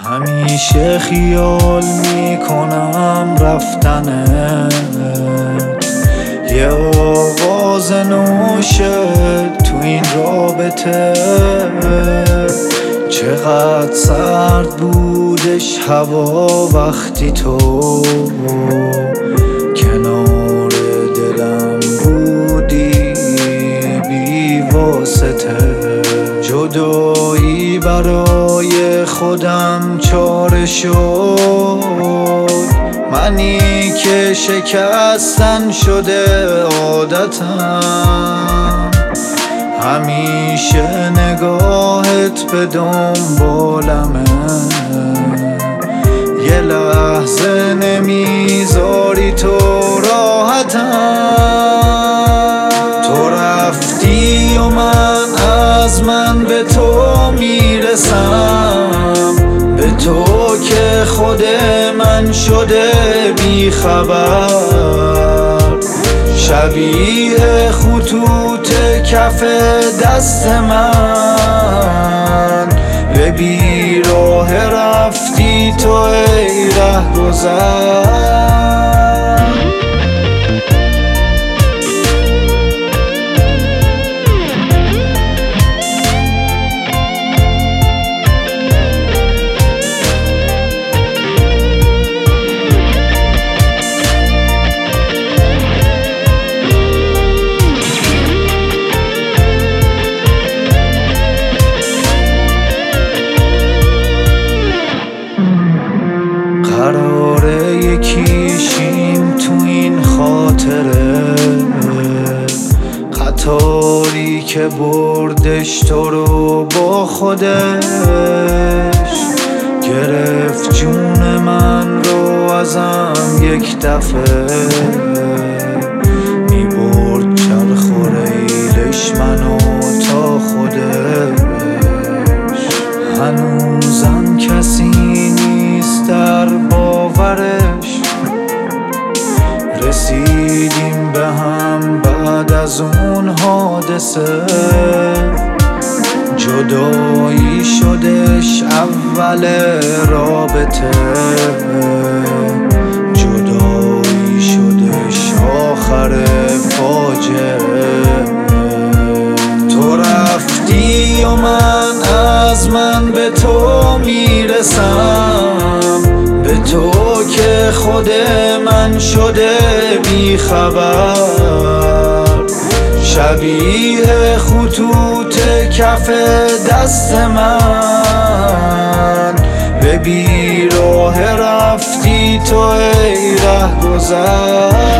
همیشه خیال میکنم رفتنت، یه آغاز نوشه تو این رابطه. چقدر سرد بودش هوا وقتی تو کنار دلم بودی بی واسطه. جدایی برای خودم چاره شد، منی که شکستن شده عادتم. همیشه نگاهت به دنبالمه، یه لحظه نمیذاری تو راحتم. تو رفتی و من به تو میرسم، به تو که خود من شده بی خبر. شبیه خطوط کف دست من، به بیراه رفتی تو ای رهگذر. قراره یکیشیم تو این خاطره، قطاری که بردش تو رو با خودش. گرفت جون من رو ازم یک دفعه، میبرد چرخ و ریلش منو تا خودش. هنوزم کسی نیست در باورش، رسیدیم به هم بعد از اون حادثه. جدایی شدش اول رابطه، جدایی شدش آخر فاجعه. تو رفتی و من به تو میرسم، به تو که خود من شده بی خبر. شبیه خطوط کف دست من، به بیراه رفتی تو ای رهگذر.